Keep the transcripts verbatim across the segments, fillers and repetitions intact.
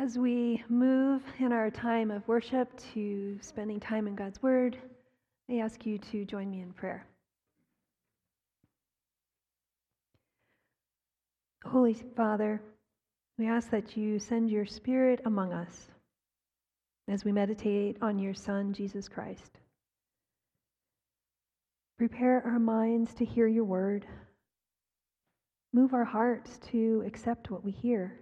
As we move in our time of worship to spending time in God's Word, I ask you to join me in prayer. Holy Father, we ask that you send your Spirit among us as we meditate on your Son, Jesus Christ. Prepare our minds to hear your word. Move our hearts to accept what we hear.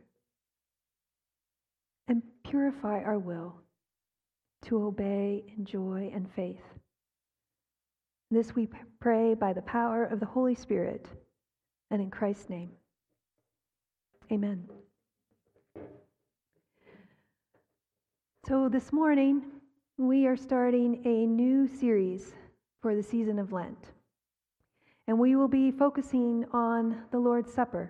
And purify our will to obey in joy and faith. This we pray by the power of the Holy Spirit and in Christ's name. Amen. So this morning, we are starting a new series for the season of Lent. And we will be focusing on the Lord's Supper.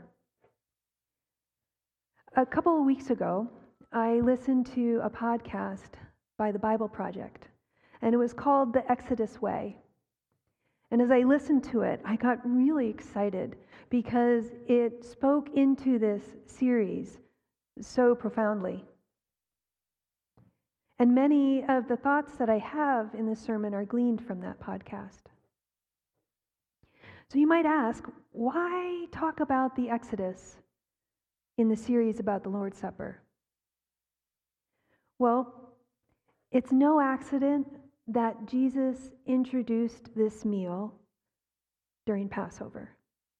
A couple of weeks ago, I listened to a podcast by the Bible Project, and it was called The Exodus Way. And as I listened to it, I got really excited because it spoke into this series so profoundly. And many of the thoughts that I have in this sermon are gleaned from that podcast. So you might ask, why talk about the Exodus in the series about the Lord's Supper? Well, it's no accident that Jesus introduced this meal during Passover.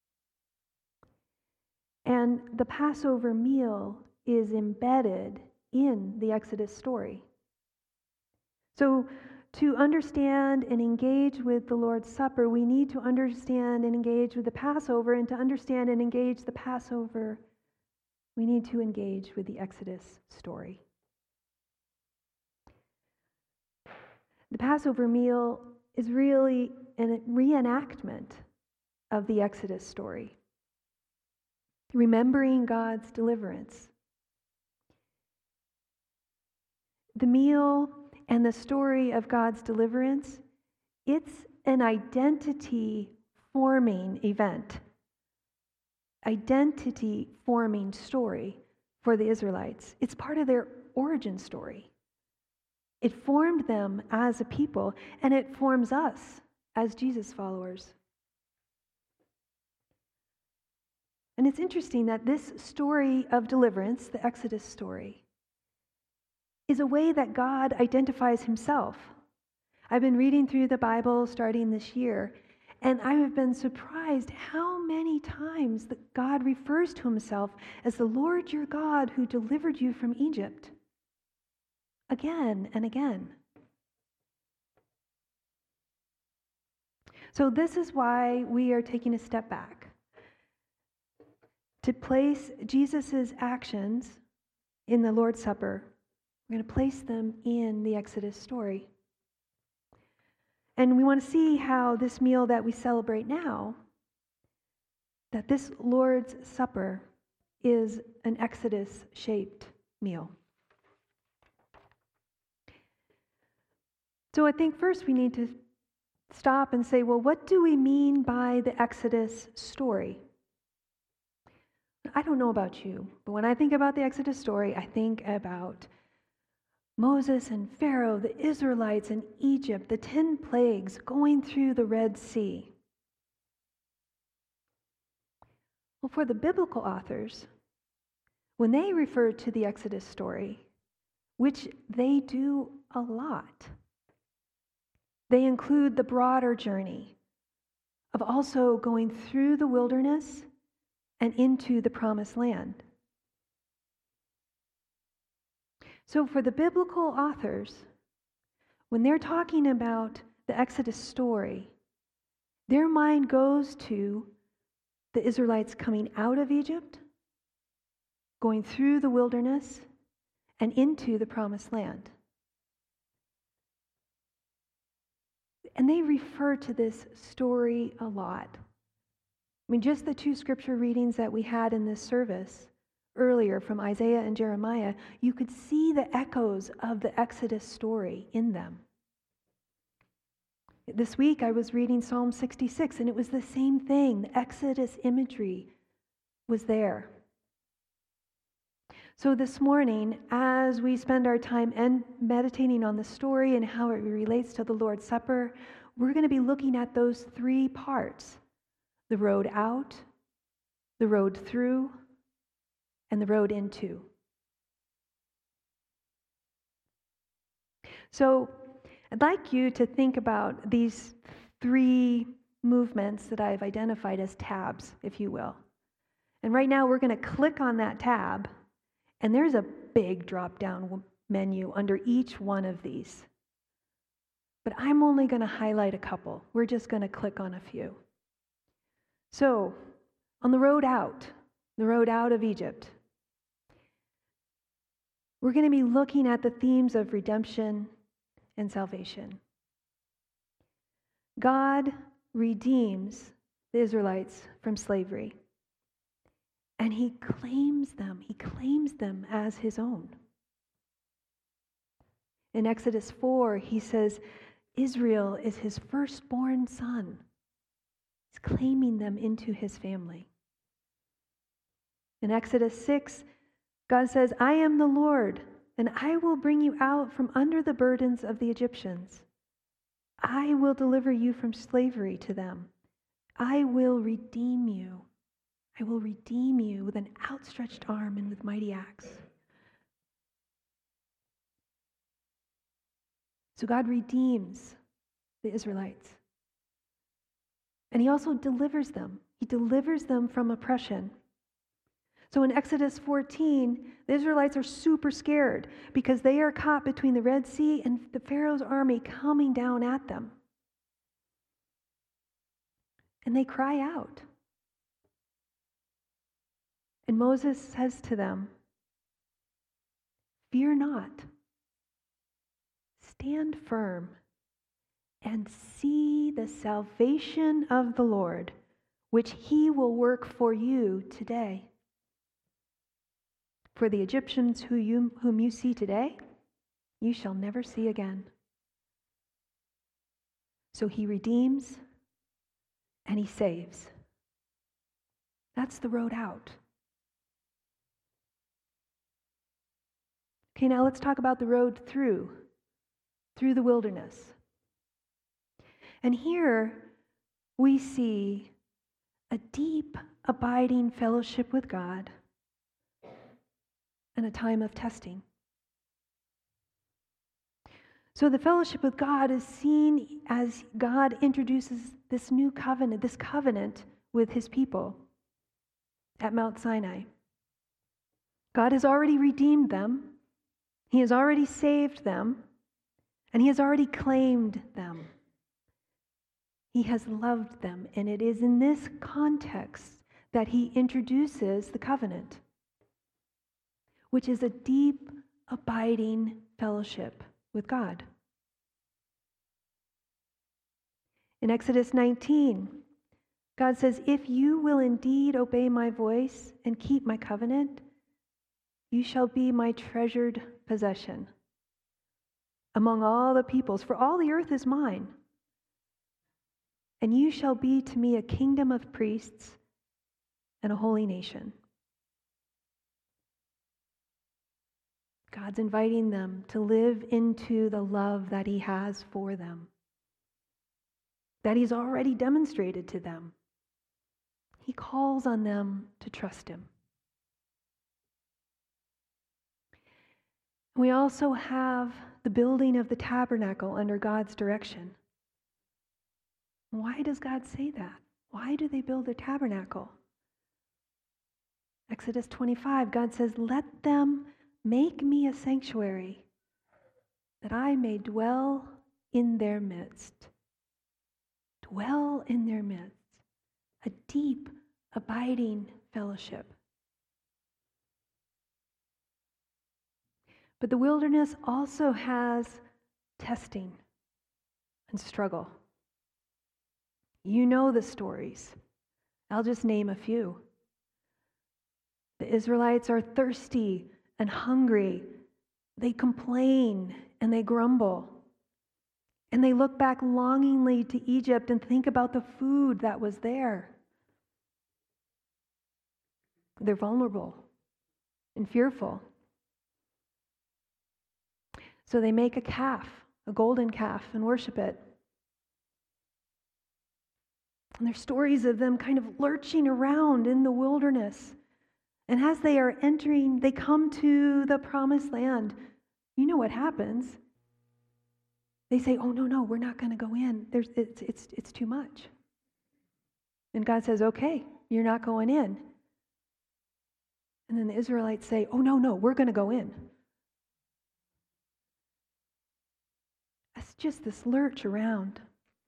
And the Passover meal is embedded in the Exodus story. So to understand and engage with the Lord's Supper, we need to understand and engage with the Passover, and to understand and engage the Passover, we need to engage with the Exodus story. The Passover meal is really a reenactment of the Exodus story, remembering God's deliverance. The meal and the story of God's deliverance, it's an identity-forming event, identity-forming story for the Israelites. It's part of their origin story. It formed them as a people, and it forms us as Jesus followers. And it's interesting that this story of deliverance, the Exodus story, is a way that God identifies himself. I've been reading through the Bible starting this year, and I have been surprised how many times that God refers to himself as the Lord your God who delivered you from Egypt. Again and again. So this is why we are taking a step back. To place Jesus' actions in the Lord's Supper, we're going to place them in the Exodus story. And we want to see how this meal that we celebrate now, that this Lord's Supper is an Exodus-shaped meal. So I think first we need to stop and say, well, what do we mean by the Exodus story? I don't know about you, but when I think about the Exodus story, I think about Moses and Pharaoh, the Israelites in Egypt, the ten plagues going through the Red Sea. Well, for the biblical authors, when they refer to the Exodus story, which they do a lot, they include the broader journey of also going through the wilderness and into the promised land. So for the biblical authors, when they're talking about the Exodus story, their mind goes to the Israelites coming out of Egypt, going through the wilderness, and into the promised land. And they refer to this story a lot. I mean, just the two scripture readings that we had in this service earlier from Isaiah and Jeremiah, you could see the echoes of the Exodus story in them. This week I was reading Psalm sixty-six, and it was the same thing. The Exodus imagery was there. So this morning, as we spend our time and meditating on the story and how it relates to the Lord's Supper, we're going to be looking at those three parts: the road out, the road through, and the road into. So I'd like you to think about these three movements that I've identified as tabs, if you will. And right now we're going to click on that tab, and there's a big drop-down menu under each one of these. But I'm only going to highlight a couple. We're just going to click on a few. So, on the road out, the road out of Egypt, we're going to be looking at the themes of redemption and salvation. God redeems the Israelites from slavery. And he claims them, he claims them as his own. In Exodus four, he says, Israel is his firstborn son. He's claiming them into his family. In Exodus six, God says, I am the Lord, and I will bring you out from under the burdens of the Egyptians. I will deliver you from slavery to them. I will redeem you. I will redeem you with an outstretched arm and with mighty acts. So God redeems the Israelites. And he also delivers them. He delivers them from oppression. So in Exodus fourteen, the Israelites are super scared because they are caught between the Red Sea and the Pharaoh's army coming down at them. And they cry out. And Moses says to them, fear not, stand firm, and see the salvation of the Lord, which he will work for you today. For the Egyptians who you, whom you see today, you shall never see again. So he redeems and he saves. That's the road out. Okay, now let's talk about the road through, through the wilderness. And here we see a deep, abiding fellowship with God and a time of testing. So the fellowship with God is seen as God introduces this new covenant, this covenant with his people at Mount Sinai. God has already redeemed them. He has already saved them, and he has already claimed them. He has loved them, and it is in this context that he introduces the covenant, which is a deep, abiding fellowship with God. In Exodus nineteen, God says, if you will indeed obey my voice and keep my covenant, you shall be my treasured possession among all the peoples, for all the earth is mine. And you shall be to me a kingdom of priests and a holy nation. God's inviting them to live into the love that he has for them, that he's already demonstrated to them. He calls on them to trust him. We also have the building of the tabernacle under God's direction. Why does God say that? Why do they build the tabernacle? Exodus twenty-five, God says, let them make me a sanctuary, that I may dwell in their midst. Dwell in their midst. A deep, abiding fellowship. But the wilderness also has testing and struggle. You know the stories. I'll just name a few. The Israelites are thirsty and hungry. They complain and they grumble. And they look back longingly to Egypt and think about the food that was there. They're vulnerable and fearful. So they make a calf, a golden calf, and worship it. And there's stories of them kind of lurching around in the wilderness. And as they are entering, they come to the promised land. You know what happens. They say, oh, no, no, we're not going to go in. There's, it's, it's, it's too much. And God says, okay, you're not going in. And then the Israelites say, oh, no, no, we're going to go in. It's just this lurch around.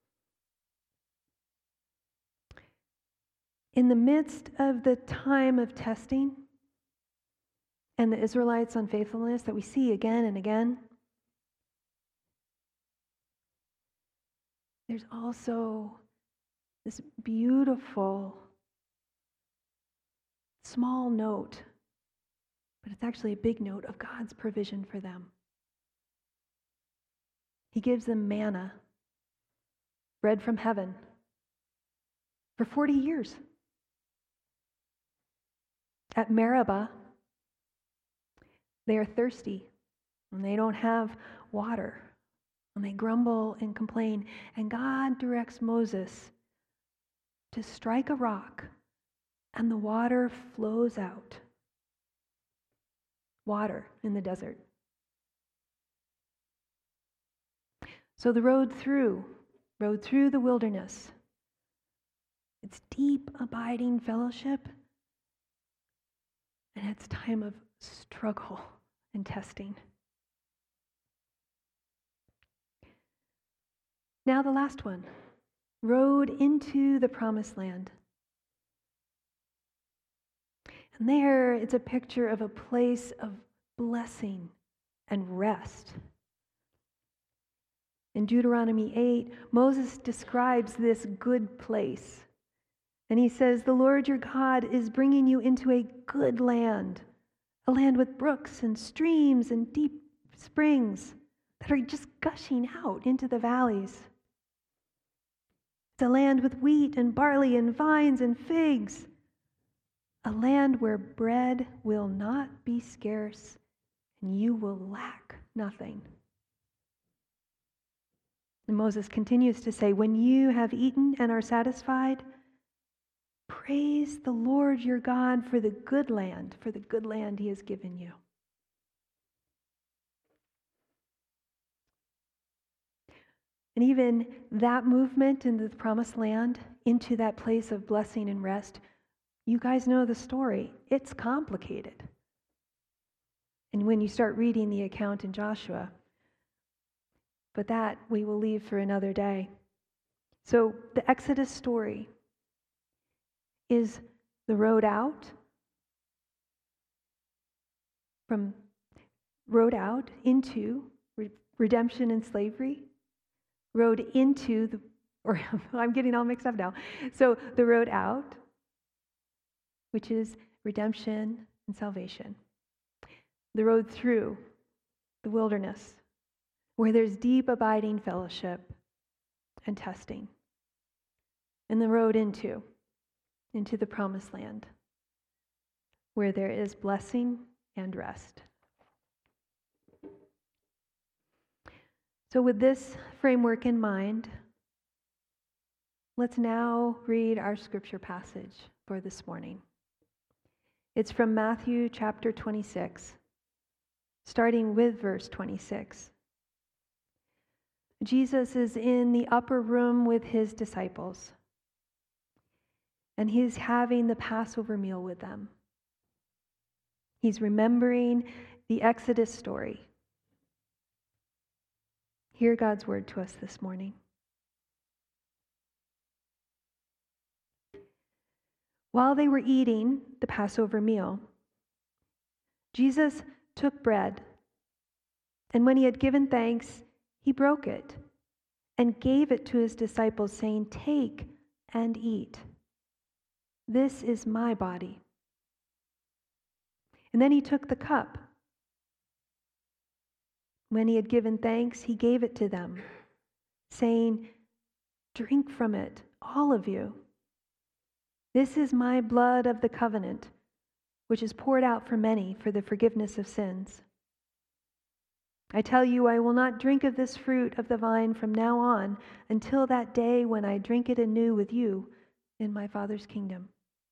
In the midst of the time of testing and the Israelites' unfaithfulness that we see again and again, there's also this beautiful small note, but it's actually a big note of God's provision for them. He gives them manna, bread from heaven, for forty years. At Meribah, they are thirsty and they don't have water. And they grumble and complain. And God directs Moses to strike a rock, and the water flows out. Water in the desert. So the road through, road through the wilderness, it's deep, abiding fellowship, and it's time of struggle and testing. Now the last one, road into the promised land. And there it's a picture of a place of blessing and rest. In Deuteronomy eight, Moses describes this good place. And he says, the Lord your God is bringing you into a good land, a land with brooks and streams and deep springs that are just gushing out into the valleys. It's a land with wheat and barley and vines and figs, a land where bread will not be scarce and you will lack nothing. And Moses continues to say, when you have eaten and are satisfied, praise the Lord your God for the good land, for the good land he has given you. And even that movement into the promised land, into that place of blessing and rest, you guys know the story. It's complicated. And when you start reading the account in Joshua, but that we will leave for another day. So the Exodus story is the road out, from road out into re- redemption and slavery, road into the, or I'm getting all mixed up now. So the road out, which is redemption and salvation. The road through the wilderness, where there's deep abiding fellowship and testing. And the road into into the promised land, where there is blessing and rest. So with this framework in mind, let's now read our scripture passage for this morning. It's from Matthew chapter twenty-six, starting with verse twenty-six. Jesus is in the upper room with his disciples, and he's having the Passover meal with them. He's remembering the Exodus story. Hear God's word to us this morning. While they were eating the Passover meal, Jesus took bread, and when he had given thanks, he broke it and gave it to his disciples, saying, "Take and eat. This is my body." And then he took the cup. When he had given thanks, he gave it to them, saying, "Drink from it, all of you. This is my blood of the covenant, which is poured out for many for the forgiveness of sins. I tell you, I will not drink of this fruit of the vine from now on until that day when I drink it anew with you in my Father's kingdom."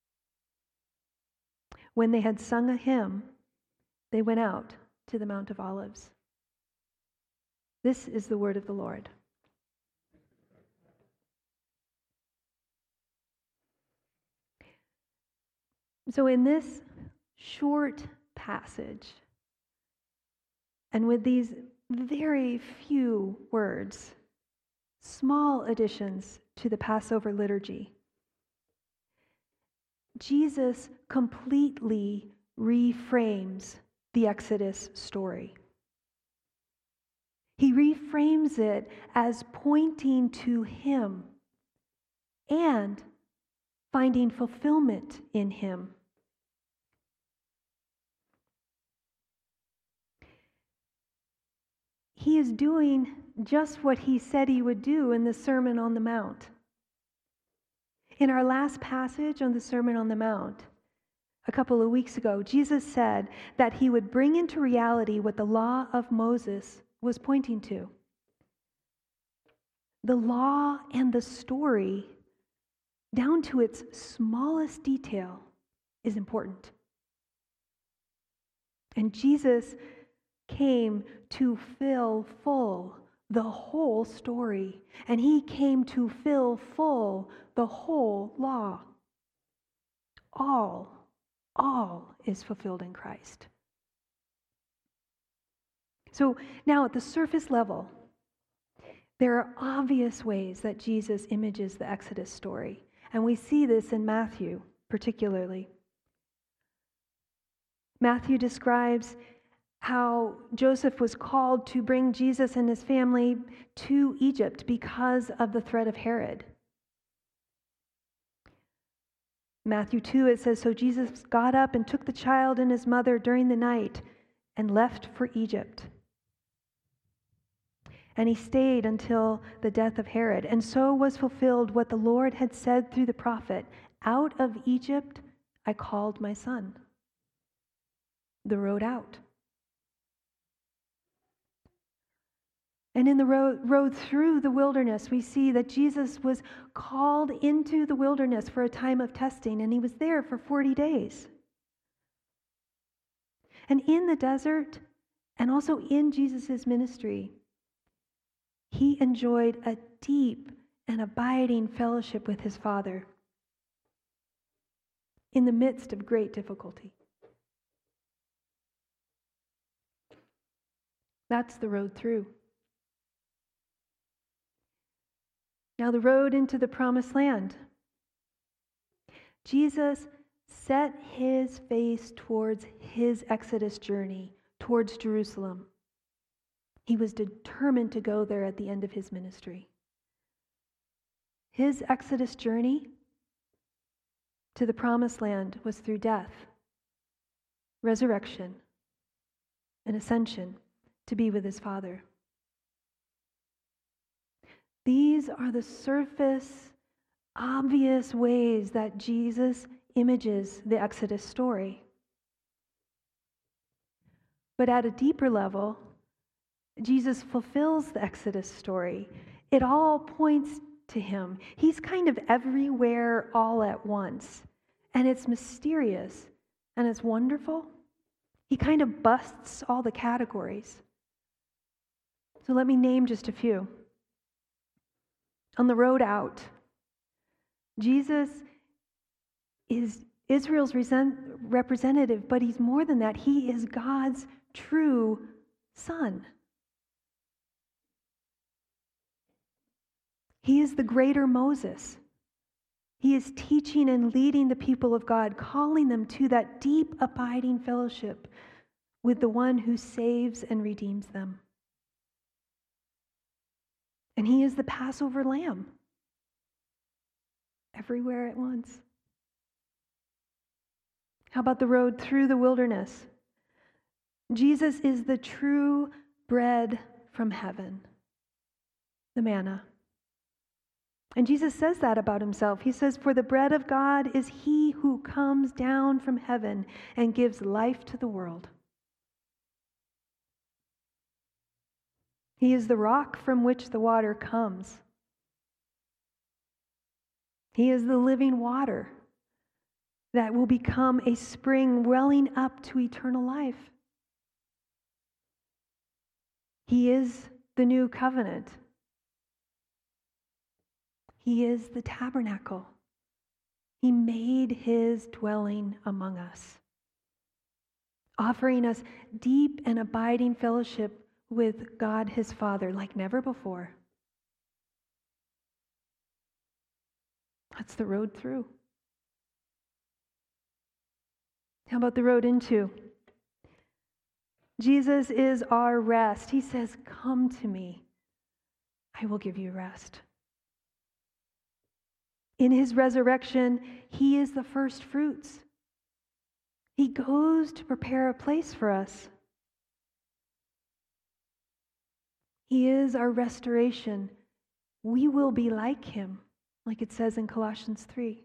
When they had sung a hymn, they went out to the Mount of Olives. This is the word of the Lord. So in this short passage, and with these very few words, small additions to the Passover liturgy, Jesus completely reframes the Exodus story. He reframes it as pointing to Him and finding fulfillment in Him. He is doing just what He said He would do in the Sermon on the Mount. In our last passage on the Sermon on the Mount, a couple of weeks ago, Jesus said that He would bring into reality what the law of Moses was pointing to. The law and the story, down to its smallest detail, is important. And Jesus came to fill full the whole story, and He came to fill full the whole law. All, all is fulfilled in Christ. So now at the surface level, there are obvious ways that Jesus images the Exodus story, and we see this in Matthew particularly. Matthew describes how Joseph was called to bring Jesus and his family to Egypt because of the threat of Herod. Matthew two, it says, "So Jesus got up and took the child and his mother during the night and left for Egypt. And he stayed until the death of Herod. And so was fulfilled what the Lord had said through the prophet, 'Out of Egypt I called my son.'" The road out. And in the road, road through the wilderness, we see that Jesus was called into the wilderness for a time of testing, and He was there for forty days. And in the desert, and also in Jesus' ministry, He enjoyed a deep and abiding fellowship with His Father in the midst of great difficulty. That's the road through. Now the road into the promised land. Jesus set His face towards His Exodus journey, towards Jerusalem. He was determined to go there at the end of His ministry. His Exodus journey to the promised land was through death, resurrection, and ascension to be with His Father. These are the surface, obvious ways that Jesus images the Exodus story. But at a deeper level, Jesus fulfills the Exodus story. It all points to Him. He's kind of everywhere all at once. And it's mysterious and it's wonderful. He kind of busts all the categories. So let me name just a few. On the road out, Jesus is Israel's representative, but He's more than that. He is God's true Son. He is the greater Moses. He is teaching and leading the people of God, calling them to that deep, abiding fellowship with the one who saves and redeems them. And He is the Passover lamb, everywhere at once. How about the road through the wilderness? Jesus is the true bread from heaven, the manna. And Jesus says that about Himself. He says, "For the bread of God is He who comes down from heaven and gives life to the world." He is the rock from which the water comes. He is the living water that will become a spring welling up to eternal life. He is the new covenant. He is the tabernacle. He made his dwelling among us, offering us deep and abiding fellowship with God his Father like never before. That's the road through. How about the road into? Jesus is our rest. He says, "Come to me. I will give you rest." In his resurrection, he is the first fruits. He goes to prepare a place for us. He is our restoration. We will be like him, like it says in Colossians three.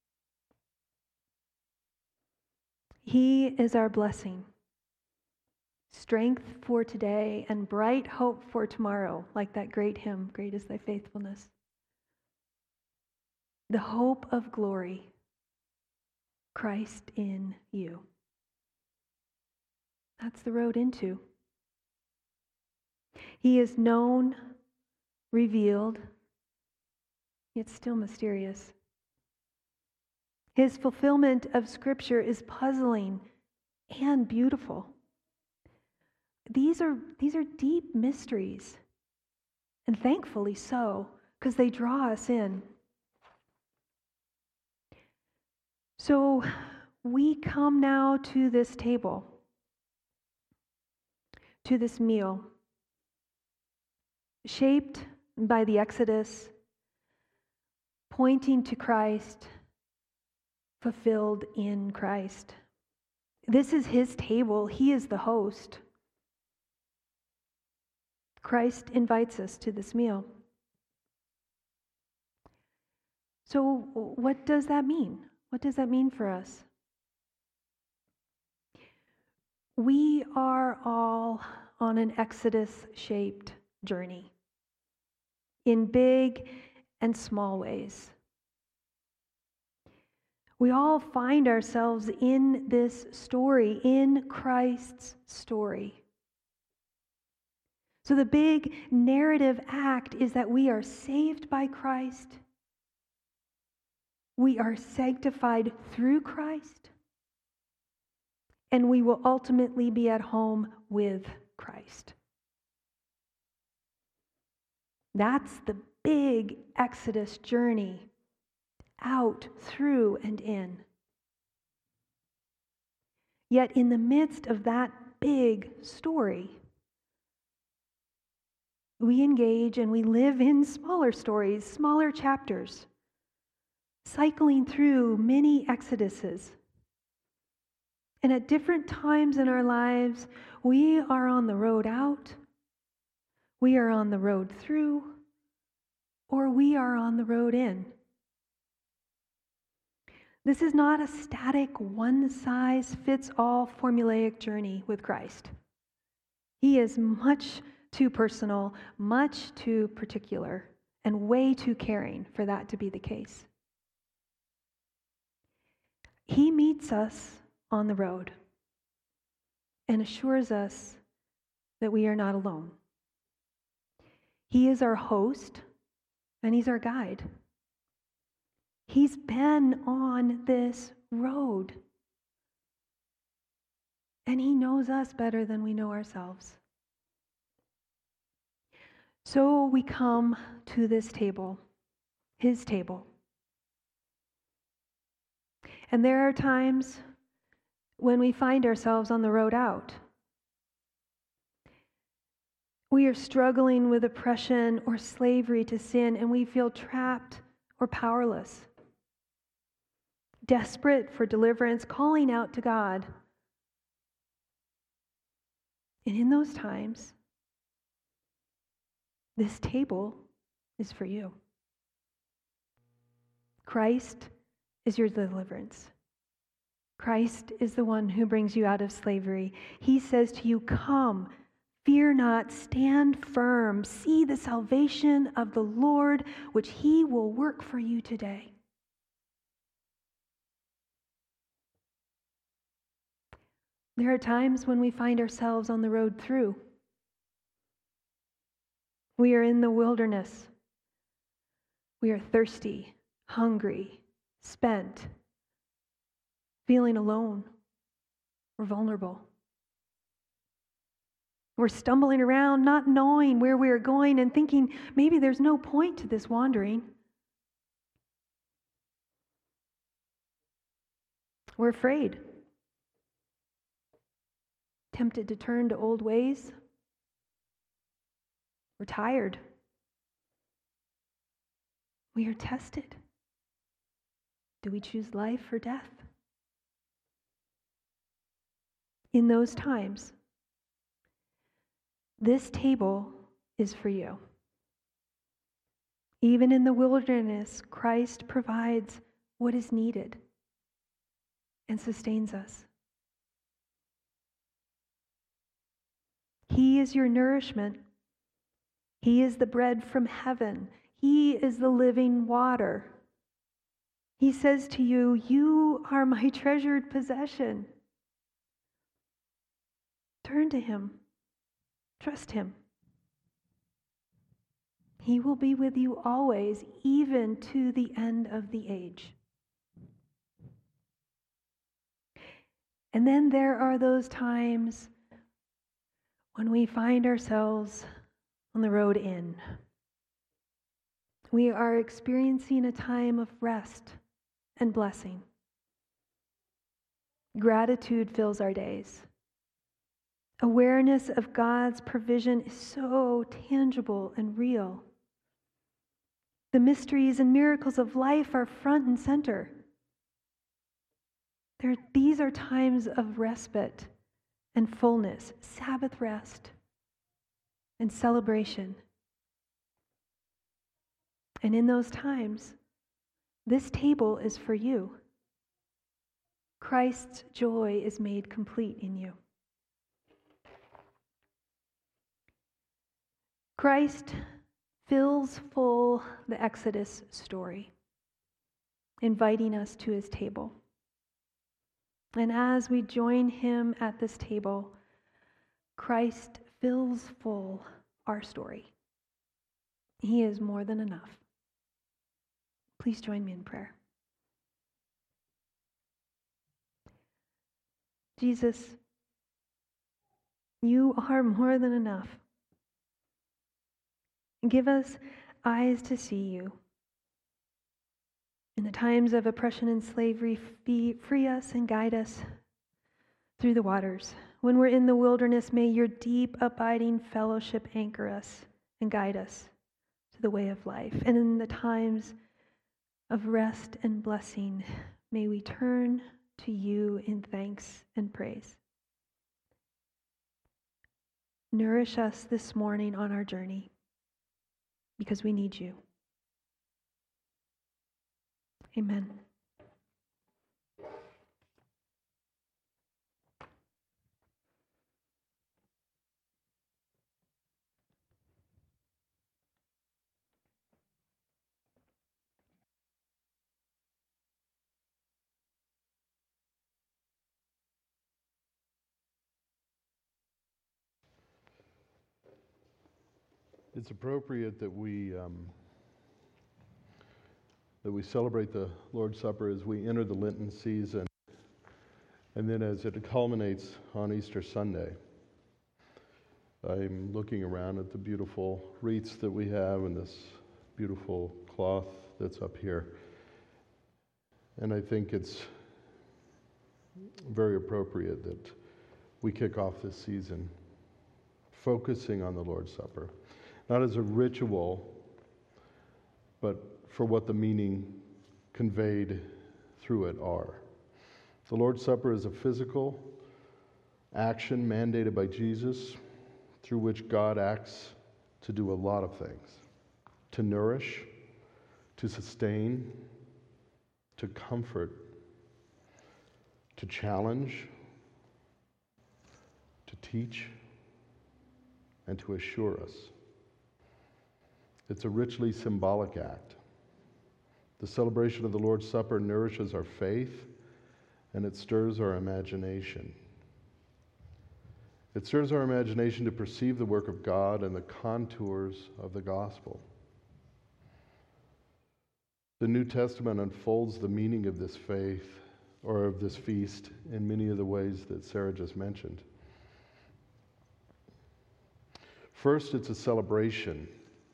He is our blessing, strength for today and bright hope for tomorrow, like that great hymn, "Great is thy faithfulness." The hope of glory, Christ in you. That's the road into. He is known, revealed, yet still mysterious. His fulfillment of Scripture is puzzling and beautiful. These are, these are deep mysteries, and thankfully so, because they draw us in. So we come now to this table, to this meal, shaped by the Exodus, pointing to Christ, fulfilled in Christ. This is his table. He is the host. Christ invites us to this meal. So what does that mean? What does that mean for us? We are all on an Exodus-shaped journey in big and small ways. We all find ourselves in this story, in Christ's story. So the big narrative act is that we are saved by Christ. We are sanctified through Christ. And we will ultimately be at home with Christ. That's the big Exodus journey, out, through, and in. Yet in the midst of that big story, we engage and we live in smaller stories, smaller chapters, cycling through many Exoduses. And at different times in our lives, we are on the road out, we are on the road through, or we are on the road in. This is not a static, one-size-fits-all formulaic journey with Christ. He is much too personal, much too particular, and way too caring for that to be the case. He meets us on the road and assures us that we are not alone. He is our host and he's our guide. He's been on this road and he knows us better than we know ourselves. So we come to this table, his table. And there are times when we find ourselves on the road out. We are struggling with oppression or slavery to sin, and we feel trapped or powerless, desperate for deliverance, calling out to God. And in those times, this table is for you. Christ is your deliverance. Christ is the one who brings you out of slavery. He says to you, come, Fear not, stand firm. See the salvation of the Lord, which he will work for you today. There are times when we find ourselves on the road through. We are in the wilderness. We are thirsty, hungry, spent, feeling alone. We're vulnerable. We're stumbling around, not knowing where we are going and thinking maybe there's no point to this wandering. We're afraid, tempted to turn to old ways. We're tired. We are tested. Do we choose life or death? In those times, this table is for you. Even in the wilderness, Christ provides what is needed and sustains us. He is your nourishment. He is the bread from heaven. He is the living water. He says to you, you are my treasured possession. Turn to him. Trust him. He will be with you always, even to the end of the age. And then there are those times when we find ourselves on the road in. We are experiencing a time of rest and blessing. Gratitude fills our days. Awareness of God's provision is so tangible and real. The mysteries and miracles of life are front and center. There, these are times of respite and fullness, Sabbath rest and celebration. And in those times, this table is for you. Christ's joy is made complete in you. Christ fills full the Exodus story, inviting us to his table. And as we join him at this table, Christ fills full our story. He is more than enough. Please join me in prayer. Jesus, you are more than enough. Give us eyes to see you. In the times of oppression and slavery, free us and guide us through the waters. When we're in the wilderness, may your deep, abiding fellowship anchor us and guide us to the way of life. And in the times of rest and blessing, may we turn to you in thanks and praise. Nourish us this morning on our journey, because we need you. Amen. It's appropriate that we um, that we celebrate the Lord's Supper as we enter the Lenten season, and then as it culminates on Easter Sunday. I'm looking around at the beautiful wreaths that we have and this beautiful cloth that's up here, and I think it's very appropriate that we kick off this season focusing on the Lord's Supper. Not as a ritual, but for what the meaning conveyed through it are. The Lord's Supper is a physical action mandated by Jesus through which God acts to do a lot of things. To nourish, to sustain, to comfort, to challenge, to teach, and to assure us. It's a richly symbolic act. The celebration of the Lord's Supper nourishes our faith, and it stirs our imagination. It stirs our imagination to perceive the work of God and the contours of the gospel. The New Testament unfolds the meaning of this faith, or of this feast, in many of the ways that Sarah just mentioned. First, it's a celebration.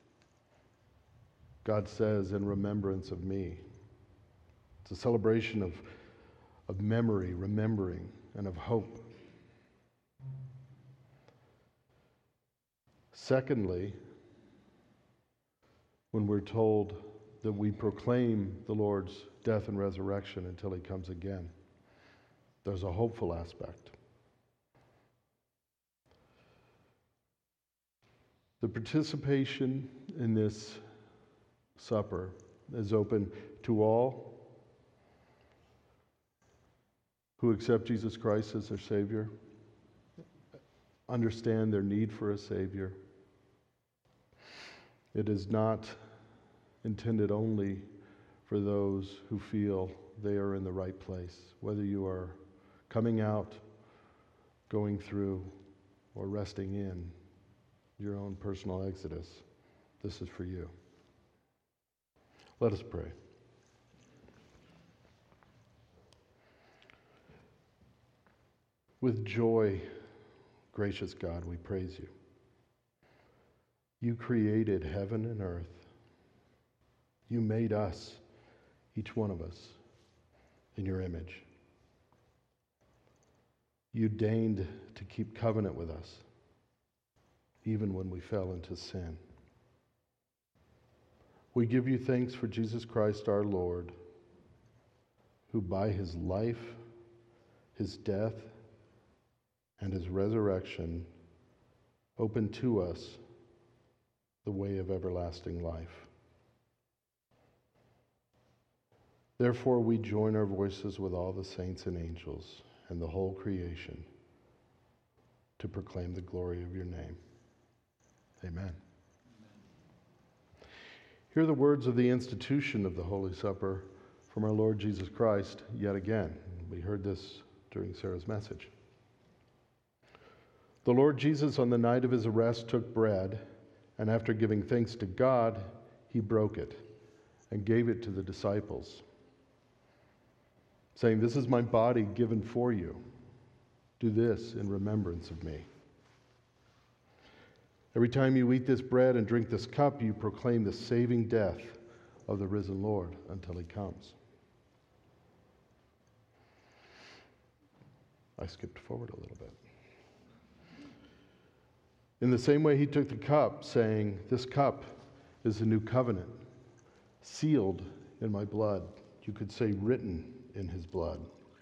God says, in remembrance of me. It's a celebration of, of memory, remembering, and of hope. Secondly, when we're told that we proclaim the Lord's death and resurrection until he comes again, there's a hopeful aspect. The participation in this supper is open to all who accept Jesus Christ as their Savior, understand their need for a Savior. It is not intended only for those who feel they are in the right place, whether you are coming out, going through, or resting in your own personal exodus. This is for you. Let us pray. With joy, gracious God, we praise you. You created heaven and earth. You made us, each one of us, in your image. You deigned to keep covenant with us, even when we fell into sin. We give you thanks for Jesus Christ our Lord, who by his life, his death, and his resurrection opened to us the way of everlasting life. Therefore, we join our voices with all the saints and angels and the whole creation to proclaim the glory of your name. Amen. Hear the words of the institution of the Holy Supper from our Lord Jesus Christ yet again. We heard this during Sarah's message. The Lord Jesus, on the night of his arrest, took bread, and after giving thanks to God, he broke it and gave it to the disciples, saying, "This is my body given for you. Do this in remembrance of me." Every time you eat this bread and drink this cup, you proclaim the saving death of the risen Lord until he comes. I skipped forward a little bit. In the same way, he took the cup, saying, "This cup is the new covenant, sealed in my blood." You could say written in his blood.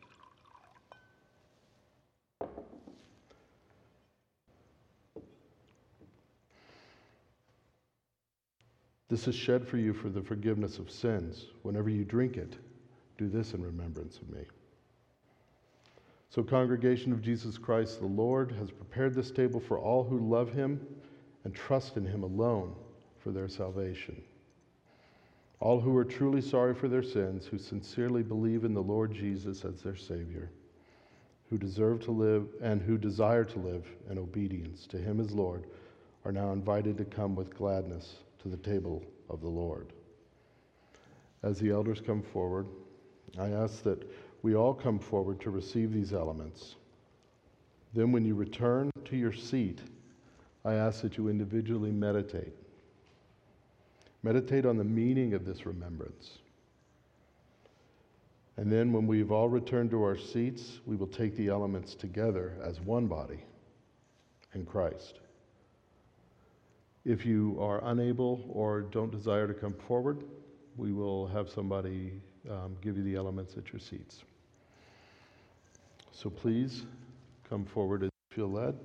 This is shed for you for the forgiveness of sins. Whenever you drink it, do this in remembrance of me. So, congregation of Jesus Christ, the Lord has prepared this table for all who love him and trust in him alone for their salvation. All who are truly sorry for their sins, who sincerely believe in the Lord Jesus as their Savior, who deserve to live and who desire to live in obedience to him as Lord, are now invited to come with gladness to the table of the Lord. As the elders come forward, I ask that we all come forward to receive these elements. Then when you return to your seat, I ask that you individually meditate. Meditate on the meaning of this remembrance. And then when we've all returned to our seats, we will take the elements together as one body in Christ. If you are unable or don't desire to come forward, we will have somebody um, give you the elements at your seats. So please come forward as you feel led.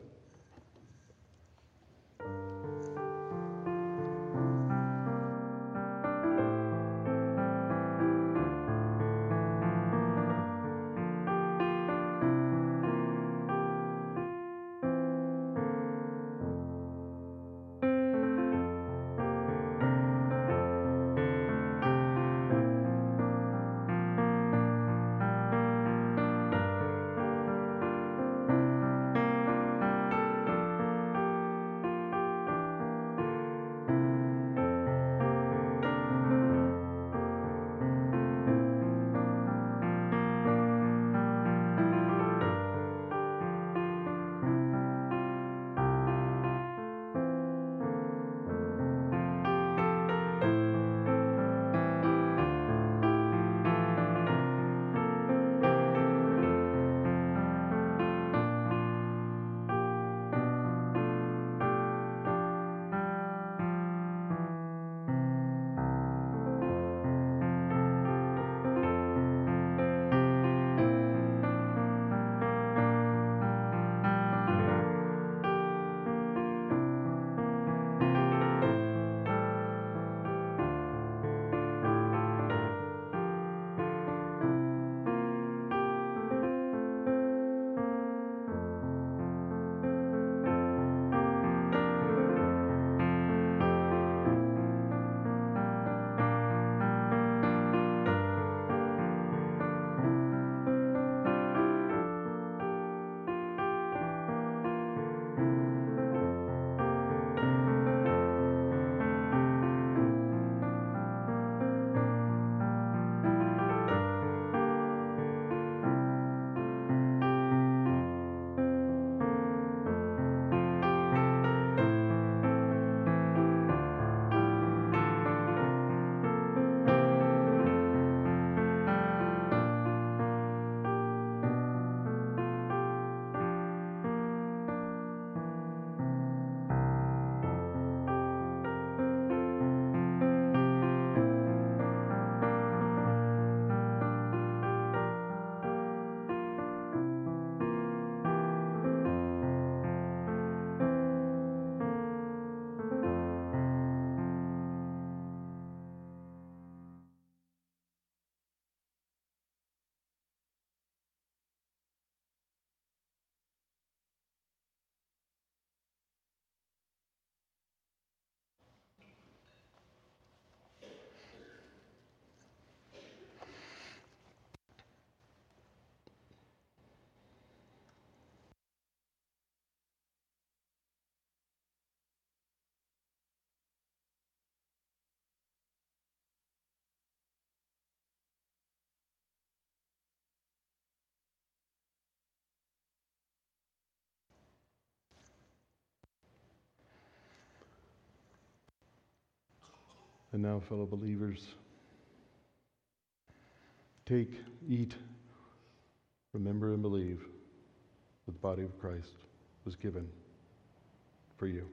And now, fellow believers, take, eat, remember and believe that the body of Christ was given for you.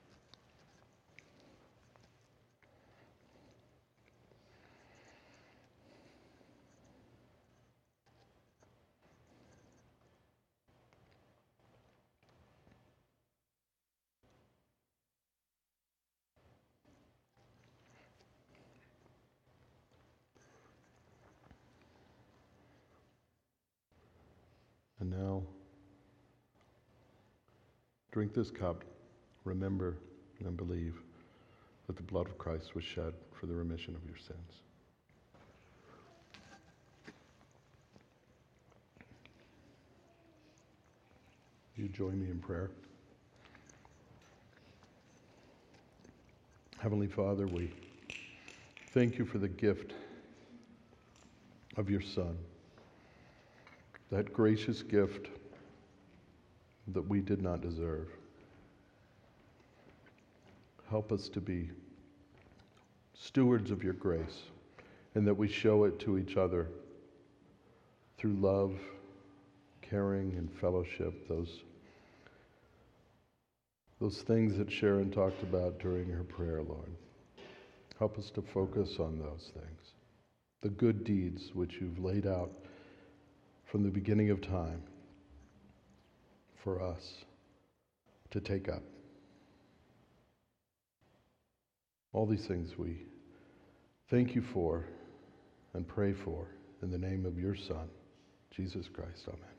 And now, drink this cup, remember and believe that the blood of Christ was shed for the remission of your sins. You join me in prayer. Heavenly Father, we thank you for the gift of your Son, that gracious gift that we did not deserve. Help us to be stewards of your grace, and that we show it to each other through love, caring, and fellowship, those, those things that Sharon talked about during her prayer, Lord. Help us to focus on those things, the good deeds which you've laid out from the beginning of time for us to take up. All these things we thank you for and pray for in the name of your Son, Jesus Christ. Amen.